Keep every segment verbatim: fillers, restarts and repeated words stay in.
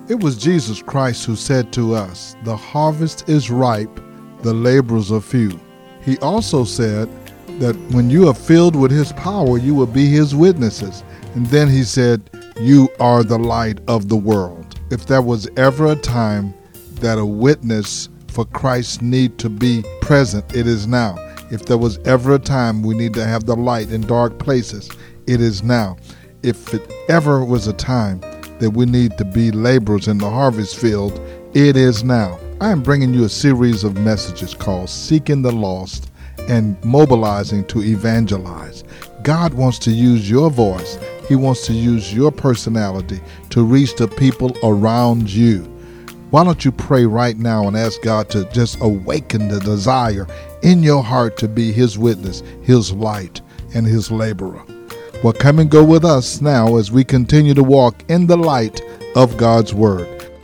It was Jesus Christ who said to us, "The harvest is ripe, the laborers are few." He also said that when you are filled with his power, you will be his witnesses. And then he said, "You are the light of the world." If there was ever a time that a witness for Christ need to be present, it is now. If there was ever a time we need to have the light in dark places, it is now. If it ever was a time that we need to be laborers in the harvest field, it is now. I am bringing you a series of messages called Seeking the Lost and Mobilizing to Evangelize. God wants to use your voice. He wants to use your personality to reach the people around you. Why don't you pray right now and ask God to just awaken the desire in your heart to be his witness, his light, and his laborer. Well, come and go with us now as we continue to walk in the light of God's Word.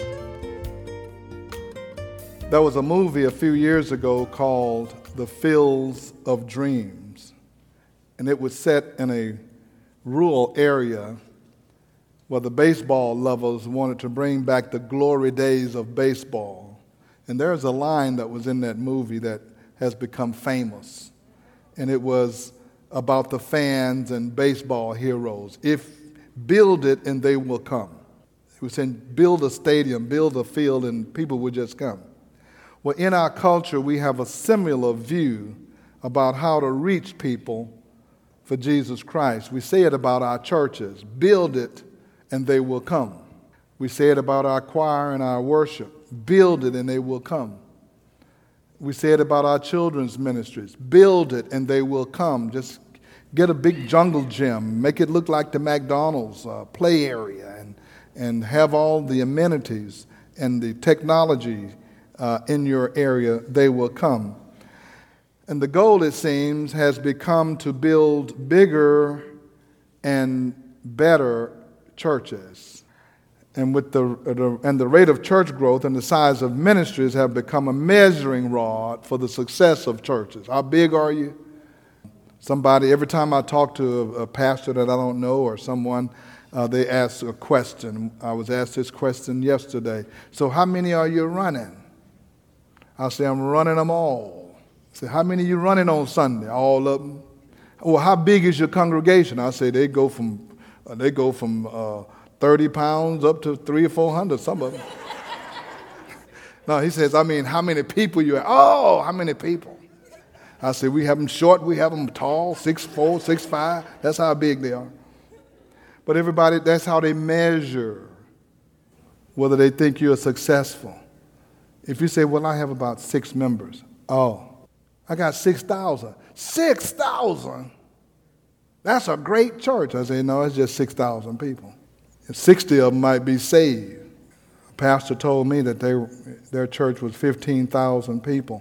There was a movie a few years ago called The Fields of Dreams, and it was set in a rural area where the baseball lovers wanted to bring back the glory days of baseball. And there's a line that was in that movie that has become famous, and it was about the fans and baseball heroes. If build it and they will come. It was saying build a stadium, build a field, and people would just come. Well, in our culture, we have a similar view about how to reach people for Jesus Christ. We say it about our churches, build it and they will come. We say it about our choir and our worship, build it and they will come. We say it about our children's ministries, build it and they will come. Just get a big jungle gym, make it look like the McDonald's uh, play area, and, and have all the amenities and the technology uh, in your area, they will come. And the goal, it seems, has become to build bigger and better churches. And with the, the and the rate of church growth and the size of ministries have become a measuring rod for the success of churches. How big are you? Somebody, every time I talk to a, a pastor that I don't know or someone, uh, they ask a question. I was asked this question yesterday. So how many are you running? I say, I'm running them all. I say, how many are you running on Sunday? All of them. Well, how big is your congregation? I say, they go from uh, they go from uh, thirty pounds up to three or four hundred, some of them. No, he says, I mean, how many people you have? Oh, how many people? I say, we have them short, we have them tall, six four, six five. That's how big they are. But everybody, that's how they measure whether they think you're successful. If you say, well, I have about six members. Oh, I got six thousand. six thousand? That's a great church. I say, no, it's just six thousand people. sixty of them might be saved. A pastor told me that they, their church was fifteen thousand people.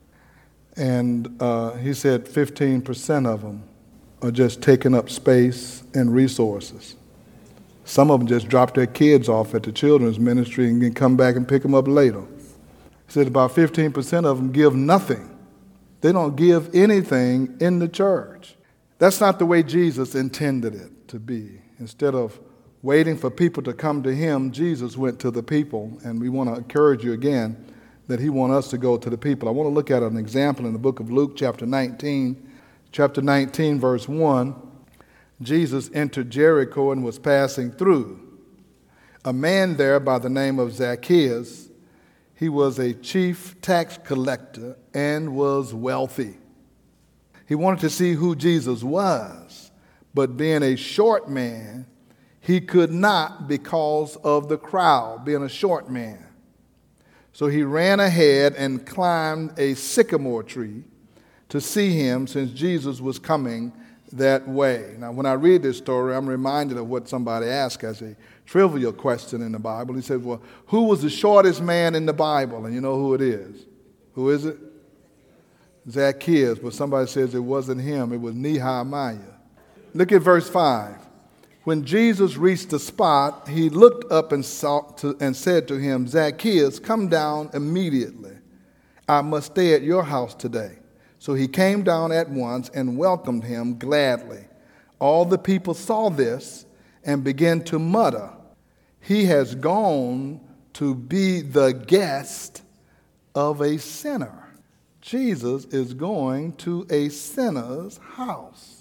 And uh, he said fifteen percent of them are just taking up space and resources. Some of them just drop their kids off at the children's ministry and then come back and pick them up later. He said about fifteen percent of them give nothing. They don't give anything in the church. That's not the way Jesus intended it to be. Instead of waiting for people to come to him, Jesus went to the people, and we want to encourage you again that he wants us to go to the people. I want to look at an example in the book of Luke, chapter nineteen. Chapter nineteen, verse one, Jesus entered Jericho and was passing through. A man there by the name of Zacchaeus, he was a chief tax collector and was wealthy. He wanted to see who Jesus was, but being a short man, he could not because of the crowd, being a short man. So he ran ahead and climbed a sycamore tree to see him, since Jesus was coming that way. Now, when I read this story, I'm reminded of what somebody asked as a trivial question in the Bible. He said, well, who was the shortest man in the Bible? And you know who it is. Who is it? Zacchaeus. But somebody says it wasn't him. It was Nehemiah. Look at verse five. When Jesus reached the spot, he looked up and, saw to, and said to him, Zacchaeus, come down immediately. I must stay at your house today. So he came down at once and welcomed him gladly. All the people saw this and began to mutter, he has gone to be the guest of a sinner. Jesus is going to a sinner's house.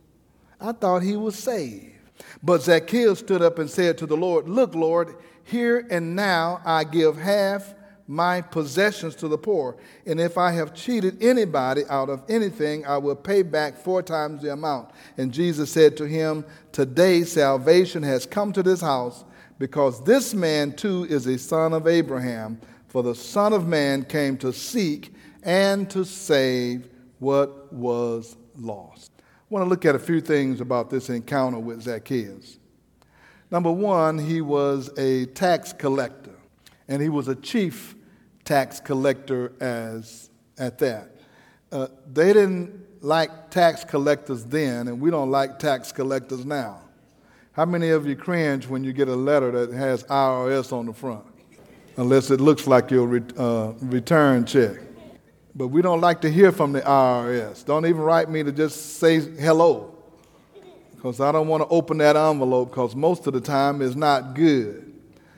I thought he was saved. But Zacchaeus stood up and said to the Lord, "Look, Lord, here and now I give half my possessions to the poor. And if I have cheated anybody out of anything, I will pay back four times the amount." And Jesus said to him, "Today salvation has come to this house, because this man too is a son of Abraham. For the Son of Man came to seek and to save what was lost." I want to look at a few things about this encounter with Zacchaeus. Number one, he was a tax collector, and he was a chief tax collector as at that. Uh, they didn't like tax collectors then, and we don't like tax collectors now. How many of you cringe when you get a letter that has I R S on the front? Unless it looks like your re- uh, return check. But we don't like to hear from the I R S. Don't even write me to just say hello, because I don't want to open that envelope, because most of the time it's not good.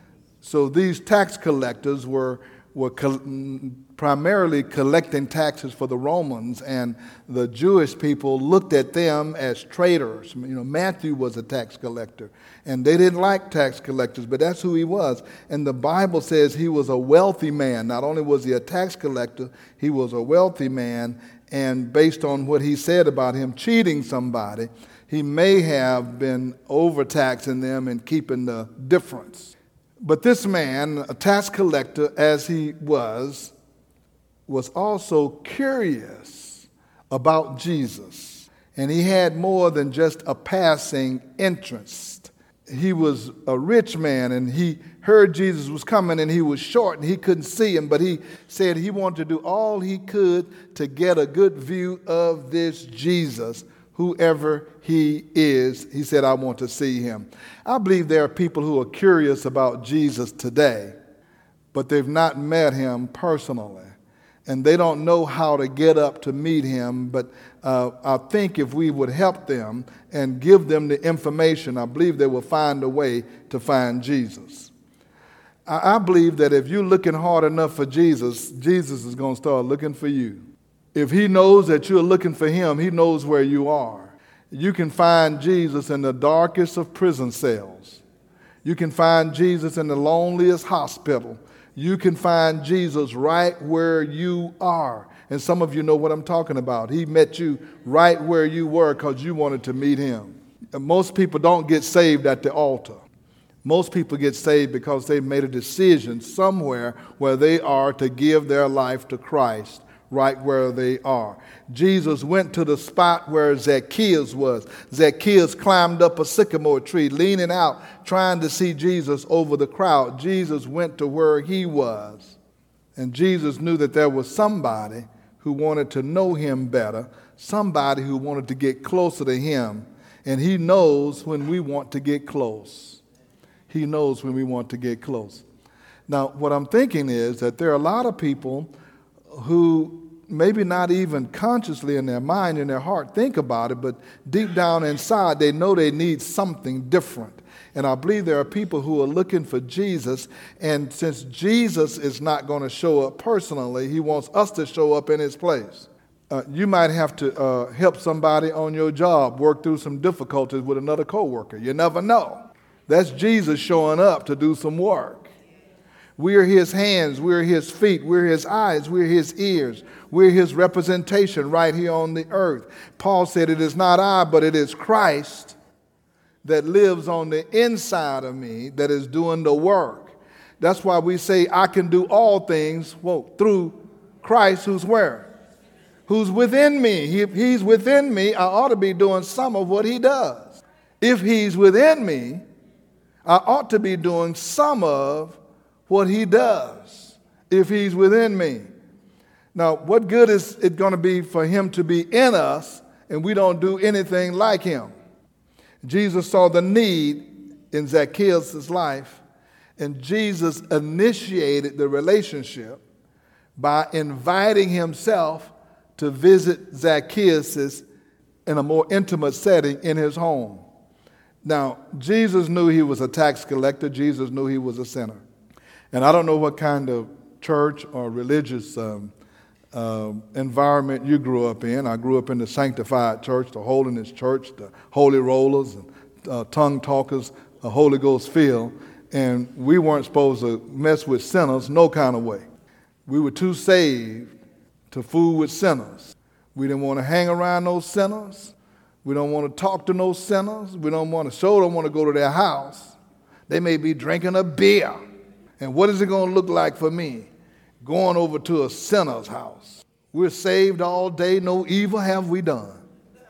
So these tax collectors were, were co- primarily collecting taxes for the Romans, and the Jewish people looked at them as traitors. You know, Matthew was a tax collector, and they didn't like tax collectors, but that's who he was. And the Bible says he was a wealthy man. Not only was he a tax collector, he was a wealthy man, and based on what he said about him cheating somebody, he may have been overtaxing them and keeping the difference. But this man, a tax collector as he was, was also curious about Jesus. And he had more than just a passing interest. He was a rich man, and he heard Jesus was coming, and he was short, and he couldn't see him, but he said he wanted to do all he could to get a good view of this Jesus, whoever he is. He said, "I want to see him." I believe there are people who are curious about Jesus today, but they've not met him personally, and they don't know how to get up to meet him. But uh, I think if we would help them and give them the information, I believe they will find a way to find Jesus. I, I believe that if you're looking hard enough for Jesus, Jesus is going to start looking for you. If he knows that you're looking for him, he knows where you are. You can find Jesus in the darkest of prison cells. You can find Jesus in the loneliest hospital. You can find Jesus right where you are. And some of you know what I'm talking about. He met you right where you were because you wanted to meet him. And most people don't get saved at the altar. Most people get saved because they made a decision somewhere where they are to give their life to Christ. Right where they are. Jesus went to the spot where Zacchaeus was. Zacchaeus climbed up a sycamore tree, leaning out, trying to see Jesus over the crowd. Jesus went to where he was. And Jesus knew that there was somebody who wanted to know him better, somebody who wanted to get closer to him. And he knows when we want to get close. He knows when we want to get close. Now, what I'm thinking is that there are a lot of people who maybe not even consciously in their mind, in their heart, think about it, but deep down inside, they know they need something different. And I believe there are people who are looking for Jesus, and since Jesus is not going to show up personally, he wants us to show up in his place. Uh, you might have to uh, help somebody on your job work through some difficulties with another coworker. You never know. That's Jesus showing up to do some work. We're his hands, we're his feet, we're his eyes, we're his ears, we're his representation right here on the earth. Paul said, "It is not I, but it is Christ that lives on the inside of me that is doing the work." That's why we say, "I can do all things," well, through Christ who's where? Who's within me. If he's within me, I ought to be doing some of what he does. If he's within me, I ought to be doing some of what he does if he's within me. Now, what good is it going to be for him to be in us and we don't do anything like him? Jesus saw the need in Zacchaeus' life, and Jesus initiated the relationship by inviting himself to visit Zacchaeus in a more intimate setting in his home. Now, Jesus knew he was a tax collector. Jesus knew he was a sinner. And I don't know what kind of church or religious um, uh, environment you grew up in. I grew up in the Sanctified Church, the Holiness Church, the Holy Rollers, and uh, tongue talkers, a Holy Ghost filled. And we weren't supposed to mess with sinners no kind of way. We were too saved to fool with sinners. We didn't want to hang around those sinners. We don't want to talk to no sinners. We don't want to show them want to go to their house. They may be drinking a beer. And what is it going to look like for me going over to a sinner's house? We're saved all day. No evil have we done.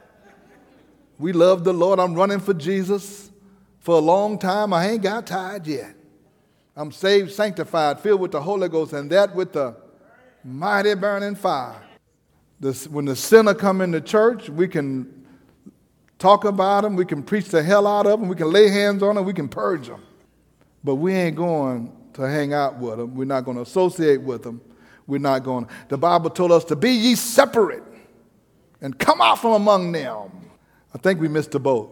We love the Lord. I'm running for Jesus for a long time. I ain't got tired yet. I'm saved, sanctified, filled with the Holy Ghost, and that with the mighty burning fire. This, when the sinner come into church, we can talk about them, we can preach the hell out of them, we can lay hands on them, we can purge them. But we ain't going to hang out with them. We're not going to associate with them. We're not going to. The Bible told us to be ye separate and come out from among them. I think we missed the boat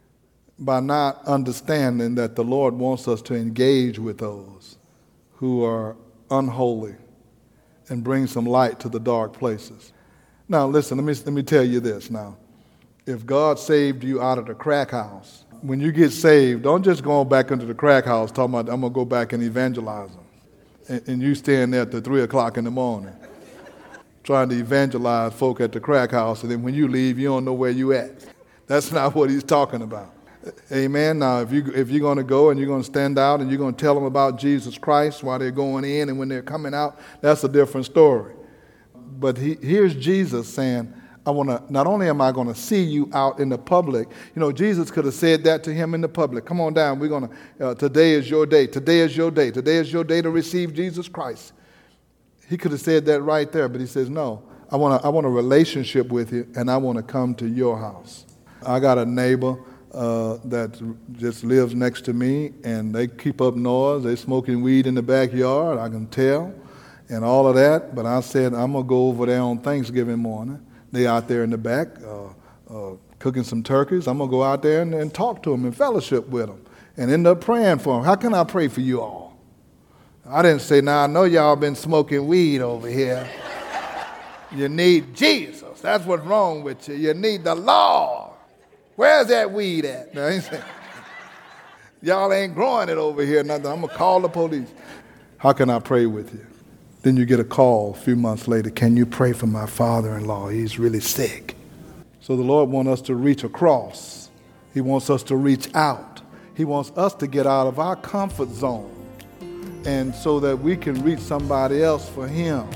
by not understanding that the Lord wants us to engage with those who are unholy and bring some light to the dark places. Now, listen, let me, let me tell you this now. If God saved you out of the crack house, when you get saved, don't just go back into the crack house talking about, I'm going to go back and evangelize them. And, and you stand there till three o'clock in the morning trying to evangelize folk at the crack house, and then when you leave, you don't know where you at. That's not what he's talking about. Amen. Now, if, you, if you're going to go and you're going to stand out and you're going to tell them about Jesus Christ while they're going in and when they're coming out, that's a different story. But he, here's Jesus saying, I want to, not only am I going to see you out in the public, you know, Jesus could have said that to him in the public. Come on down. We're going to, uh, today is your day. Today is your day. Today is your day to receive Jesus Christ. He could have said that right there, but he says, no, I want a, I want a relationship with you, and I want to come to your house. I got a neighbor uh, that just lives next to me, and they keep up noise. They smoking weed in the backyard, I can tell, and all of that. But I said, I'm going to go over there on Thanksgiving morning. They out there in the back uh, uh, cooking some turkeys. I'm going to go out there and, and talk to them and fellowship with them and end up praying for them. How can I pray for you all? I didn't say, now I know y'all been smoking weed over here. You need Jesus. That's what's wrong with you. You need the Lord. Where's that weed at? No, he said, y'all ain't growing it over here. Nothing. I'm going to call the police. How can I pray with you? Then you get a call a few months later. Can you pray for my father-in-law? He's really sick. So the Lord wants us to reach across. He wants us to reach out. He wants us to get out of our comfort zone, and so that we can reach somebody else for him.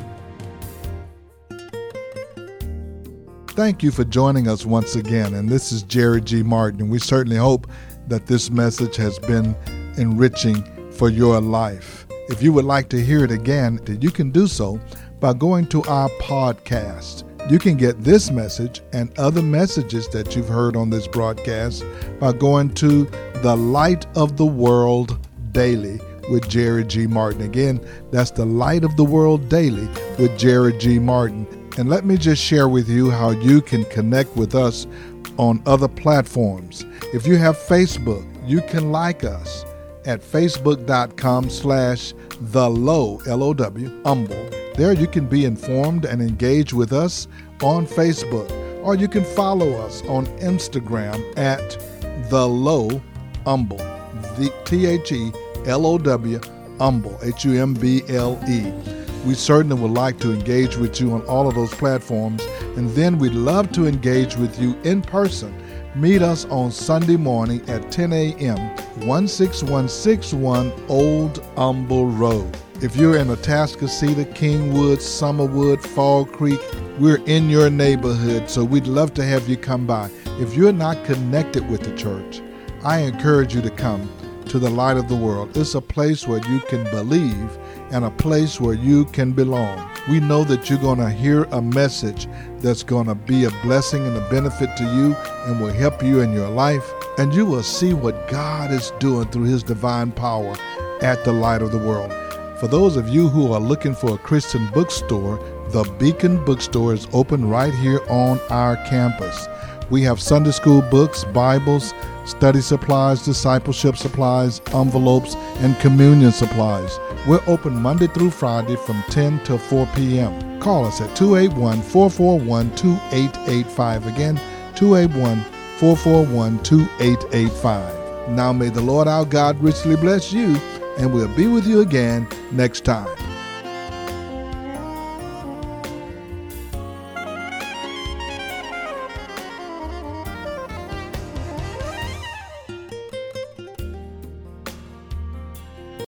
Thank you for joining us once again. And this is Jerry G. Martin. And we certainly hope that this message has been enriching for your life. If you would like to hear it again, then you can do so by going to our podcast. You can get this message and other messages that you've heard on this broadcast by going to The Light of the World Daily with Jerry G. Martin. Again, that's The Light of the World Daily with Jerry G. Martin. And let me just share with you how you can connect with us on other platforms. If you have Facebook, you can like us at facebook.com slash the low, L O W, humble. There you can be informed and engage with us on Facebook, or you can follow us on Instagram at the low, humble, the T H E L O W, humble, H U M B L E. We certainly would like to engage with you on all of those platforms, and then we'd love to engage with you in person. Meet us on Sunday morning at ten a.m., one six one six one Old Humble Road. If you're in Atascocita, Kingwood, Summerwood, Fall Creek, we're in your neighborhood, so we'd love to have you come by. If you're not connected with the church, I encourage you to come to the Light of the World. It's a place where you can believe and a place where you can belong. We know that you're going to hear a message that's going to be a blessing and a benefit to you and will help you in your life. And you will see what God is doing through his divine power at the Light of the World. For those of you who are looking for a Christian bookstore, the Beacon Bookstore is open right here on our campus. We have Sunday school books, Bibles, study supplies, discipleship supplies, envelopes, and communion supplies. We're open Monday through Friday from ten till four p.m. Call us at two eight one, four four one, two eight eight five. Again, two eight one, four four one, two eight eight five. Now may the Lord our God richly bless you, and we'll be with you again next time.